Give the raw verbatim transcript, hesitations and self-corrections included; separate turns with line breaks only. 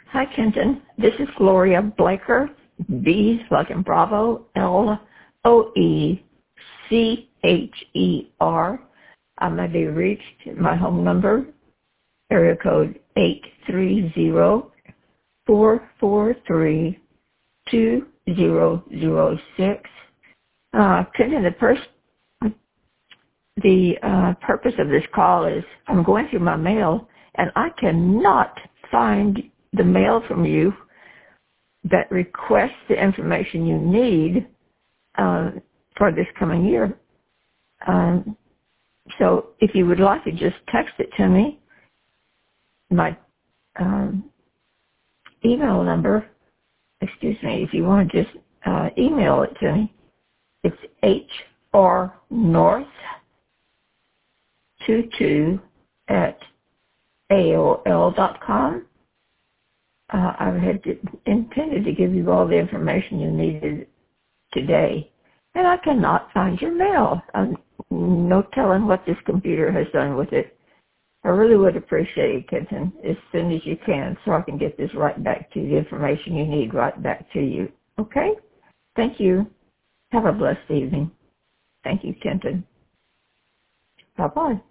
Hi, Kenton. This is Gloria Blaker, B like in Bravo, L O E C H E R. I may be reached at my home number, area code eight three zero, four four three, two zero zero six. Uh, Kenton, the, pers- the uh, purpose of this call is I'm going through my mail, and I cannot find the mail from you that requests the information you need uh, for this coming year. Um, so if you would like to just text it to me, my um, email number, excuse me, if you want to just uh, email it to me, it's H R North twenty-two at A O L dot com. Uh, I had to, intended to give you all the information you needed today, and I cannot find your mail. Um, no telling what this computer has done with it. I really would appreciate it, Kenton, as soon as you can, so I can get this right back to you, the information you need right back to you. Okay? Thank you. Have a blessed evening. Thank you, Kenton. Bye-bye.